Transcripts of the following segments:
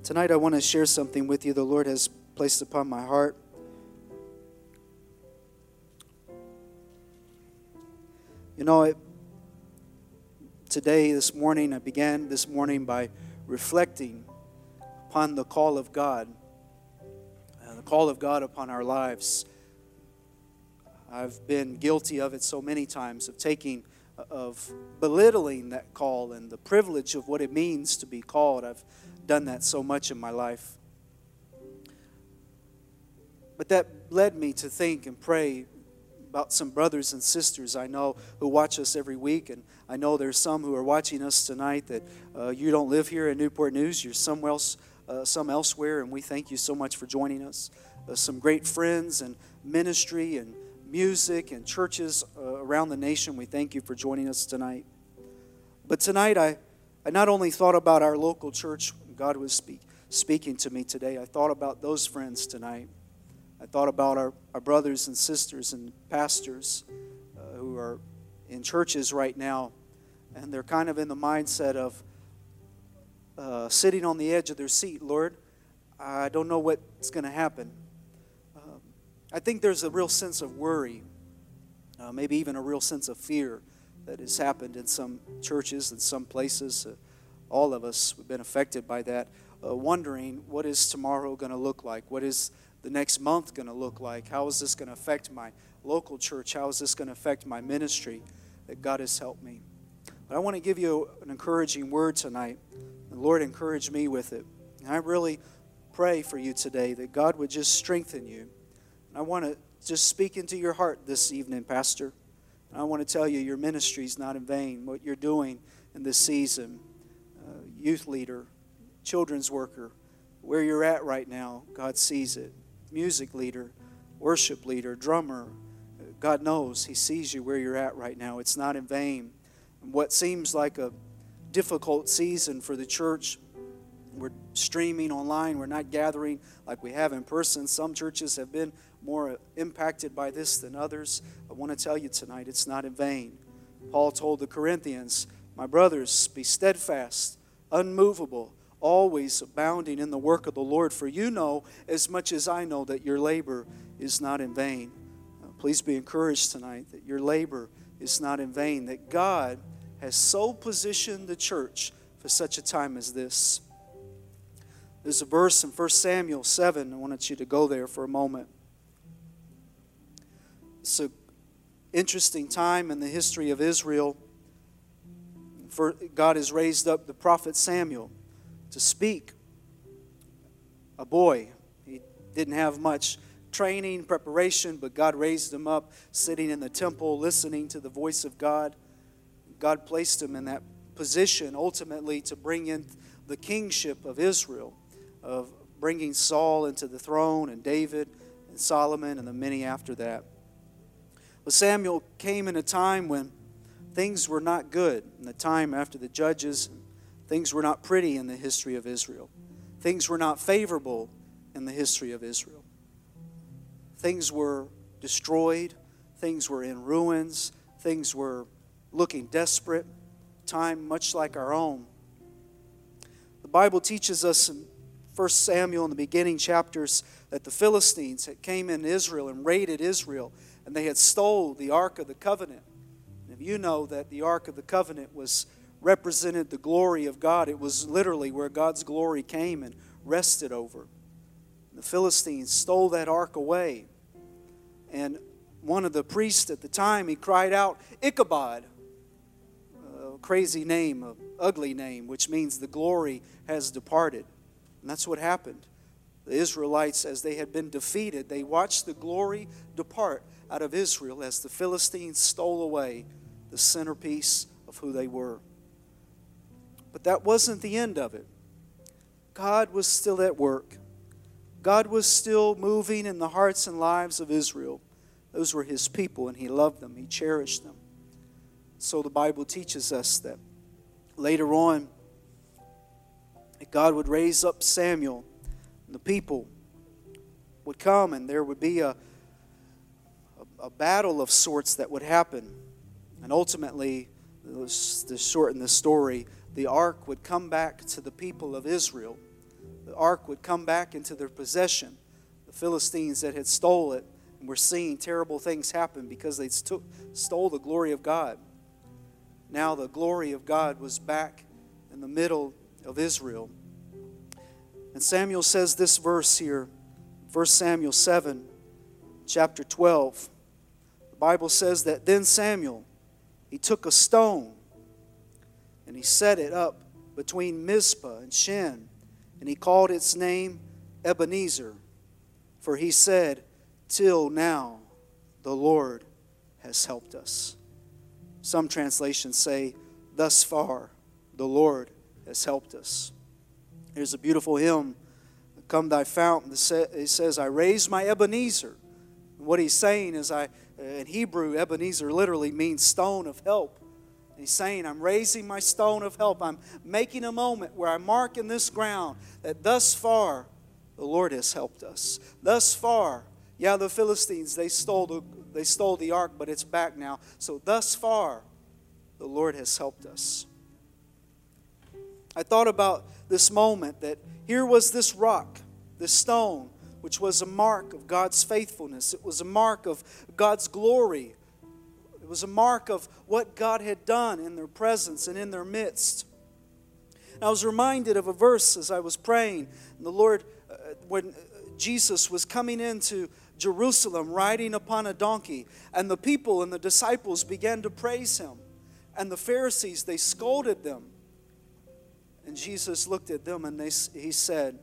Tonight I want to share something with you the Lord has placed upon my heart. You know, I began this morning by reflecting upon the call of God, the call of God upon our lives. I've been guilty of it so many times, of belittling that call and the privilege of what it means to be called. I've done that so much in my life. But that led me to think and pray about some brothers and sisters I know who watch us every week, and I know there's some who are watching us tonight that you don't live here in Newport News, you're some elsewhere, and we thank you so much for joining us. Some great friends and ministry and music and churches around the nation, we thank you for joining us tonight. But tonight I not only thought about our local church, God was speaking to me today, I thought about those friends tonight. I thought about our brothers and sisters and pastors who are in churches right now, and they're kind of in the mindset of sitting on the edge of their seat. Lord, I don't know what's going to happen. I think there's a real sense of worry, maybe even a real sense of fear that has happened in some churches and some places. All of us have been affected by that, wondering what is tomorrow going to look like? What is the next month going to look like? How is this going to affect my local church? How is this going to affect my ministry that God has helped me? But I want to give you an encouraging word tonight. The Lord encouraged me with it. And I really pray for you today that God would just strengthen you. And I want to just speak into your heart this evening, Pastor. And I want to tell you your ministry is not in vain. What you're doing in this season, youth leader, children's worker, where you're at right now, God sees it. Music leader, worship leader, drummer, God knows. He sees you where you're at right now. It's not in vain. And what seems like a difficult season for the church, we're streaming online. We're not gathering like we have in person. Some churches have been more impacted by this than others. I want to tell you tonight, it's not in vain. Paul told the Corinthians, "My brothers, be steadfast, unmovable, always abounding in the work of the Lord, for you know as much as I know that your labor is not in vain." Please be encouraged tonight that your labor is not in vain, that God has so positioned the church for such a time as this. There's a verse in 1 Samuel 7. I wanted you to go there for a moment. It's an interesting time in the history of Israel. God has raised up the prophet Samuel to speak. A boy. He didn't have much training, preparation, but God raised him up, sitting in the temple, listening to the voice of God. God placed him in that position, ultimately, to bring in the kingship of Israel, of bringing Saul into the throne, and David, and Solomon, and the many after that. But Samuel came in a time when things were not good, in the time after the judges. Things were not pretty in the history of Israel. Things were not favorable in the history of Israel. Things were destroyed. Things were in ruins. Things were looking desperate. Time much like our own. The Bible teaches us in 1 Samuel, in the beginning chapters, that the Philistines had came in Israel and raided Israel, and they had stole the Ark of the Covenant. And if you know that the Ark of the Covenant represented the glory of God, it was literally where God's glory came and rested over. The Philistines stole that ark away. And one of the priests at the time, he cried out, "Ichabod," a crazy name, an ugly name, which means the glory has departed. And that's what happened. The Israelites, as they had been defeated, they watched the glory depart out of Israel as the Philistines stole away the centerpiece of who they were. But that wasn't the end of it. God was still at work. God was still moving in the hearts and lives of Israel. Those were His people, and He loved them. He cherished them. So the Bible teaches us that later on, God would raise up Samuel, and the people would come, and there would be a battle of sorts that would happen. And ultimately, to shorten the story, the ark would come back to the people of Israel. the ark would come back into their possession. The Philistines that had stole it and were seeing terrible things happen because they stole the glory of God. Now the glory of God was back in the middle of Israel. And Samuel says this verse here, 1 Samuel 7, chapter 12. The Bible says that then Samuel, he took a stone and he set it up between Mizpah and Shen, and he called its name Ebenezer, for he said, till now the Lord has helped us. Some translations say, thus far the Lord has helped us. There's a beautiful hymn, Come Thy Fountain. It says, I raise my Ebenezer. And what he's saying is, in Hebrew, Ebenezer literally means stone of help. And he's saying, I'm raising my stone of help. I'm making a moment where I mark in this ground that thus far the Lord has helped us. Thus far, yeah, the Philistines, they stole the ark, but it's back now. So thus far, the Lord has helped us. I thought about this moment that here was this rock, this stone, which was a mark of God's faithfulness. It was a mark of God's glory. It was a mark of what God had done in their presence and in their midst. And I was reminded of a verse as I was praying. And the Lord, when Jesus was coming into Jerusalem riding upon a donkey, and the people and the disciples began to praise Him. And the Pharisees, they scolded them. And Jesus looked at them and He said,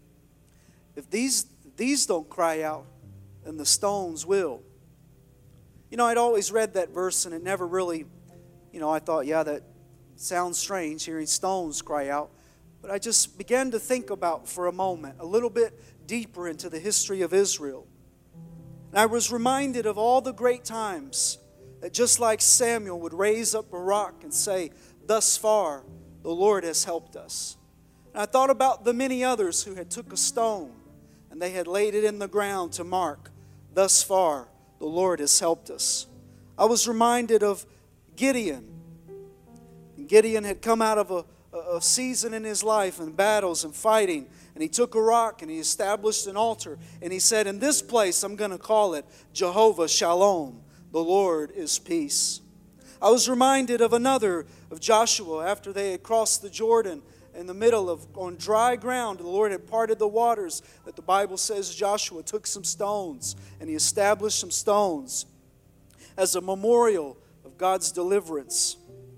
if these don't cry out, then the stones will. You know, I'd always read that verse and it never really, I thought, yeah, that sounds strange, hearing stones cry out. But I just began to think about for a moment, a little bit deeper into the history of Israel. And I was reminded of all the great times that just like Samuel would raise up a rock and say, thus far, the Lord has helped us. And I thought about the many others who had took a stone and they had laid it in the ground to mark, thus far, the Lord has helped us. I was reminded of Gideon. And Gideon had come out of a season in his life and battles and fighting. And he took a rock and he established an altar. And he said, in this place I'm going to call it Jehovah Shalom. The Lord is peace. I was reminded of another, of Joshua, after they had crossed the Jordan in the middle of, on dry ground. The Lord had parted the waters, that the Bible says Joshua took some stones and he established some stones as a memorial of God's deliverance.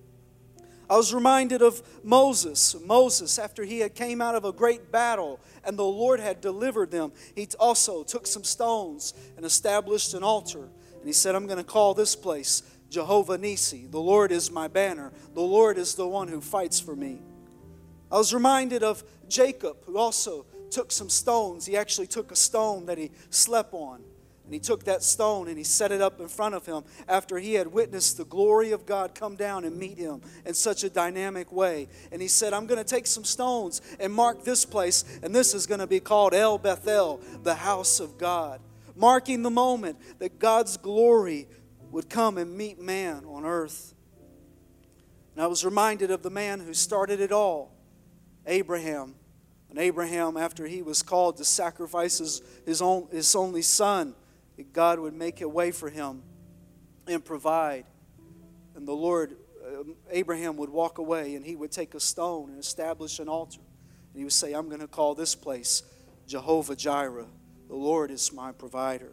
I was reminded of Moses. Moses, after he had came out of a great battle and the Lord had delivered them, he also took some stones and established an altar. And he said, I'm going to call this place Jehovah Nissi. The Lord is my banner. The Lord is the one who fights for me. I was reminded of Jacob, who also took some stones. He actually took a stone that he slept on. And he took that stone and he set it up in front of him after he had witnessed the glory of God come down and meet him in such a dynamic way. And he said, I'm going to take some stones and mark this place, and this is going to be called El Bethel, the house of God, marking the moment that God's glory would come and meet man on earth. And I was reminded of the man who started it all, Abraham. And Abraham, after he was called to sacrifice his only son, that God would make a way for him and provide. And the Lord, Abraham would walk away and he would take a stone and establish an altar. And he would say, I'm going to call this place Jehovah Jireh. The Lord is my provider.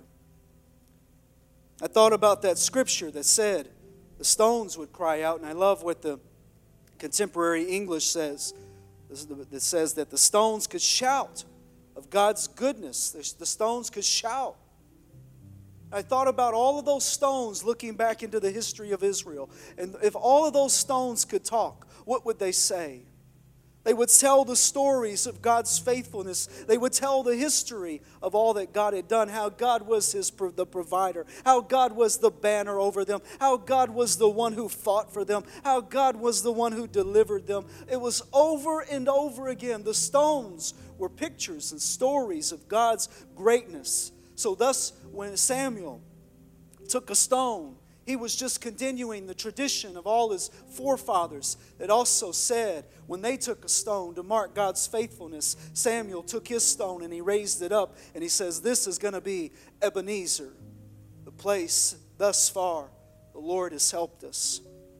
I thought about that scripture that said the stones would cry out. And I love what the contemporary English says. That says that the stones could shout of God's goodness. The stones could shout. I thought about all of those stones looking back into the history of Israel. And if all of those stones could talk, what would they say? They would tell the stories of God's faithfulness. They would tell the history of all that God had done, how God was the provider, how God was the banner over them, how God was the one who fought for them, how God was the one who delivered them. It was over and over again. The stones were pictures and stories of God's greatness. So thus, when Samuel took a stone, He was just continuing the tradition of all his forefathers that also said when they took a stone to mark God's faithfulness, Samuel took his stone and he raised it up and he says, this is going to be Ebenezer, the place thus far the Lord has helped us.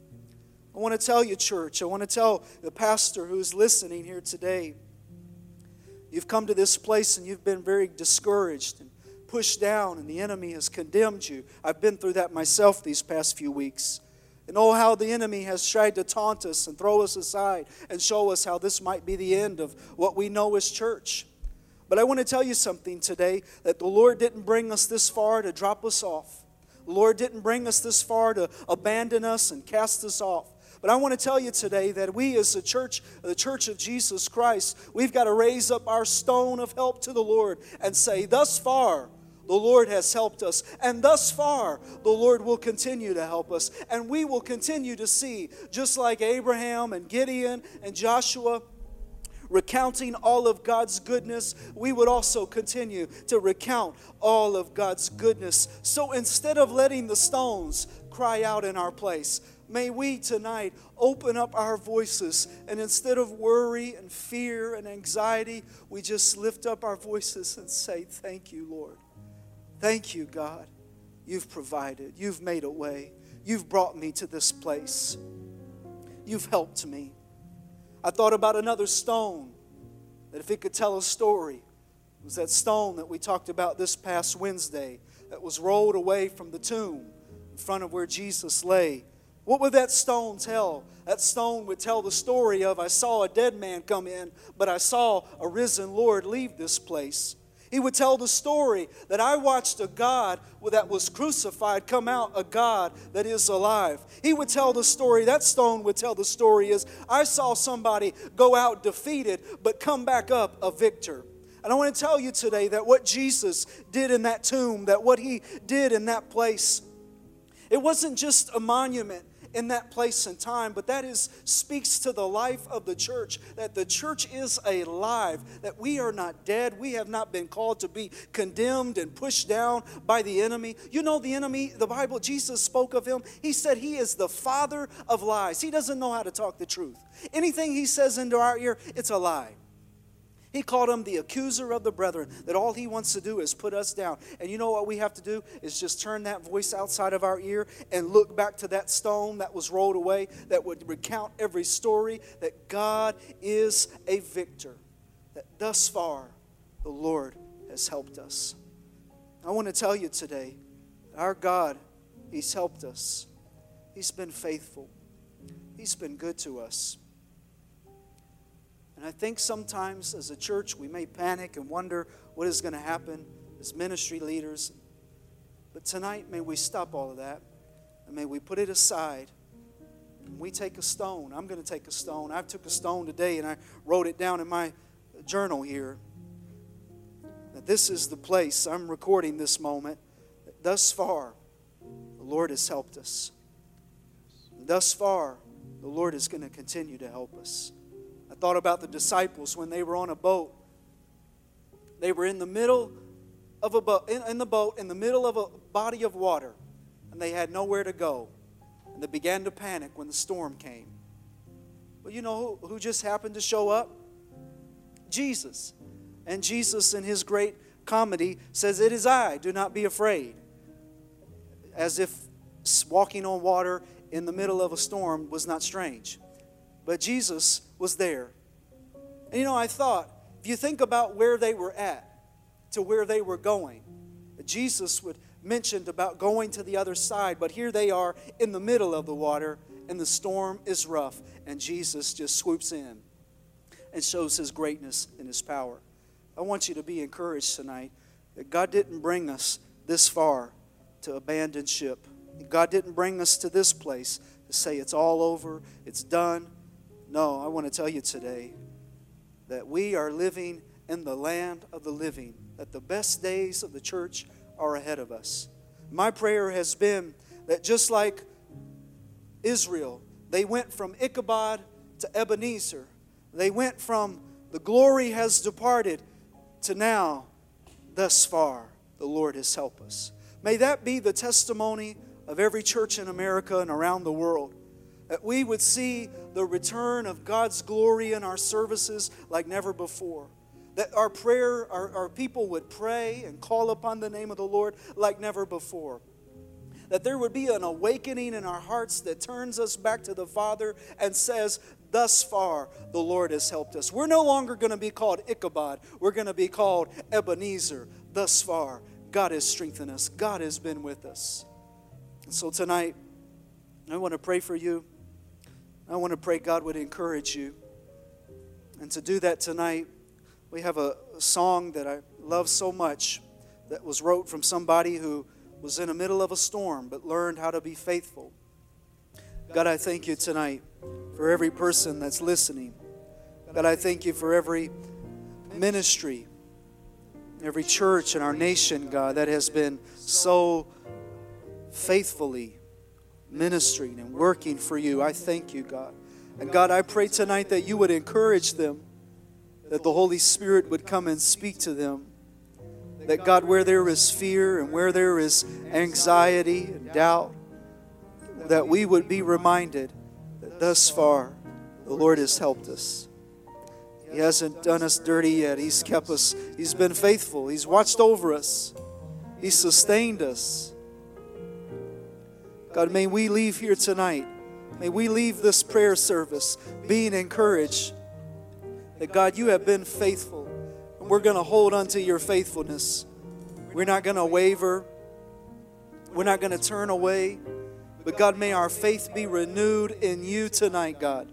I want to tell you, church, I want to tell the pastor who's listening here today, you've come to this place and you've been very discouraged and pushed down, and the enemy has condemned you. I've been through that myself these past few weeks. And oh, how the enemy has tried to taunt us and throw us aside and show us how this might be the end of what we know as church. But I want to tell you something today, that the Lord didn't bring us this far to drop us off. The Lord didn't bring us this far to abandon us and cast us off. But I want to tell you today that we as a church, the Church of Jesus Christ, we've got to raise up our stone of help to the Lord and say, thus far, the Lord has helped us, and thus far, the Lord will continue to help us. And we will continue to see, just like Abraham and Gideon and Joshua, recounting all of God's goodness, we would also continue to recount all of God's goodness. So instead of letting the stones cry out in our place, may we tonight open up our voices, and instead of worry and fear and anxiety, we just lift up our voices and say, thank you, Lord. Thank you, God. You've provided. You've made a way. You've brought me to this place. You've helped me. I thought about another stone that if it could tell a story, it was that stone that we talked about this past Wednesday that was rolled away from the tomb in front of where Jesus lay. What would that stone tell? That stone would tell the story of, I saw a dead man come in, but I saw a risen Lord leave this place. He would tell the story that I watched a God that was crucified come out, a God that is alive. He would tell the story, that stone would tell the story is, I saw somebody go out defeated but come back up a victor. And I want to tell you today that what Jesus did in that tomb, that what He did in that place, it wasn't just a monument in that place and time, but that speaks to the life of the church, that the church is alive, that we are not dead. We have not been called to be condemned and pushed down by the enemy. You know the enemy, the Bible, Jesus spoke of him. He said he is the father of lies. He doesn't know how to talk the truth. Anything he says into our ear, it's a lie. He called him the accuser of the brethren, that all he wants to do is put us down. And you know what we have to do is just turn that voice outside of our ear and look back to that stone that was rolled away, that would recount every story, that God is a victor, that thus far the Lord has helped us. I want to tell you today, our God, He's helped us. He's been faithful. He's been good to us. And I think sometimes as a church we may panic and wonder what is going to happen as ministry leaders. But tonight may we stop all of that and may we put it aside. And we take a stone. I'm going to take a stone. I took a stone today and I wrote it down in my journal here. That this is the place, I'm recording this moment, that thus far the Lord has helped us. And thus far the Lord is going to continue to help us. I thought about the disciples when they were on a boat. They were in the middle of a boat, in the boat, in the middle of a body of water, and they had nowhere to go. And they began to panic when the storm came. Well, you know who just happened to show up? Jesus. And Jesus, in His great comedy, says, "It is I, do not be afraid." As if walking on water in the middle of a storm was not strange. But Jesus was there. And you know, I thought, if you think about where they were at to where they were going, Jesus would mentioned about going to the other side, but here they are in the middle of the water, and the storm is rough, and Jesus just swoops in and shows His greatness and His power. I want you to be encouraged tonight that God didn't bring us this far to abandon ship. God didn't bring us to this place to say it's all over, it's done. No, I want to tell you today that we are living in the land of the living, that the best days of the church are ahead of us. My prayer has been that just like Israel, they went from Ichabod to Ebenezer. They went from the glory has departed to now, thus far, the Lord has helped us. May that be the testimony of every church in America and around the world. That we would see the return of God's glory in our services like never before. That our people would pray and call upon the name of the Lord like never before. That there would be an awakening in our hearts that turns us back to the Father and says, thus far, the Lord has helped us. We're no longer going to be called Ichabod. We're going to be called Ebenezer. Thus far, God has strengthened us. God has been with us. And so tonight, I want to pray for you. I want to pray God would encourage you. And to do that tonight, we have a song that I love so much that was wrote from somebody who was in the middle of a storm but learned how to be faithful. God, I thank you tonight for every person that's listening. God, I thank you for every ministry, every church in our nation, God, that has been so faithfully ministering and working for you. I thank you, God. And God, I pray tonight that you would encourage them, that the Holy Spirit would come and speak to them. That God, where there is fear and where there is anxiety and doubt, that we would be reminded that thus far the Lord has helped us. He hasn't done us dirty yet. He's kept us. He's been faithful. He's watched over us. He's sustained us. God, may we leave here tonight. May we leave this prayer service being encouraged that, God, you have been faithful. And we're going to hold on to your faithfulness. We're not going to waver. We're not going to turn away. But God, may our faith be renewed in you tonight, God.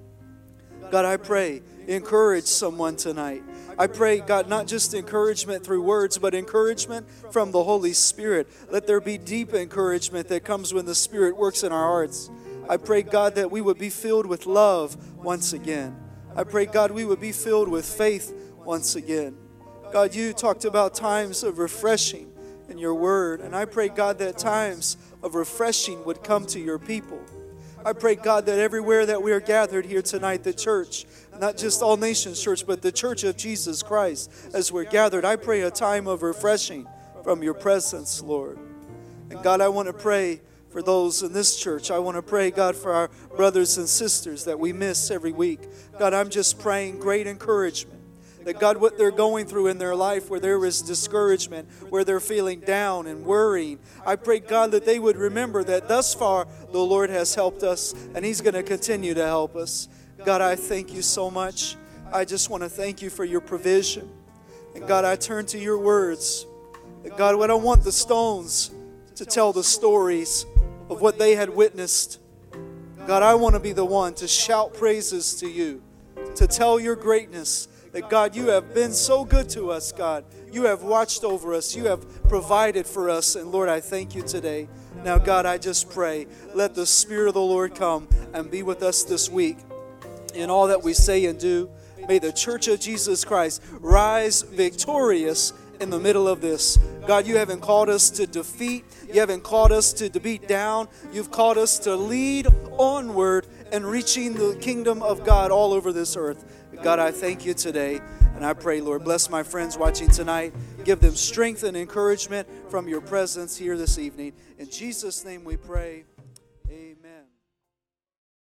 God, I pray, encourage someone tonight. I pray, God, not just encouragement through words, but encouragement from the Holy Spirit. Let there be deep encouragement that comes when the Spirit works in our hearts. I pray, God, that we would be filled with love once again. I pray, God, we would be filled with faith once again. God, you talked about times of refreshing in your word. And I pray, God, that times of refreshing would come to your people. I pray, God, that everywhere that we are gathered here tonight, the church, not just All Nations Church, but the Church of Jesus Christ, as we're gathered, I pray a time of refreshing from your presence, Lord. And God, I want to pray for those in this church. I want to pray, God, for our brothers and sisters that we miss every week. God, I'm just praying great encouragement. That, God, what they're going through in their life, where there is discouragement, where they're feeling down and worrying, I pray, God, that they would remember that thus far the Lord has helped us and He's going to continue to help us. God, I thank you so much. I just want to thank you for your provision. And God, I turn to your words. That, God, when I want the stones to tell the stories of what they had witnessed, God, I want to be the one to shout praises to you, to tell your greatness. That, God, you have been so good to us, God. You have watched over us. You have provided for us. And, Lord, I thank you today. Now, God, I just pray, let the Spirit of the Lord come and be with us this week in all that we say and do. May the Church of Jesus Christ rise victorious in the middle of this. God, you haven't called us to defeat. You haven't called us to beat down. You've called us to lead onward and reaching the kingdom of God all over this earth. God, I thank you today, and I pray, Lord, bless my friends watching tonight. Give them strength and encouragement from your presence here this evening. In Jesus' name we pray.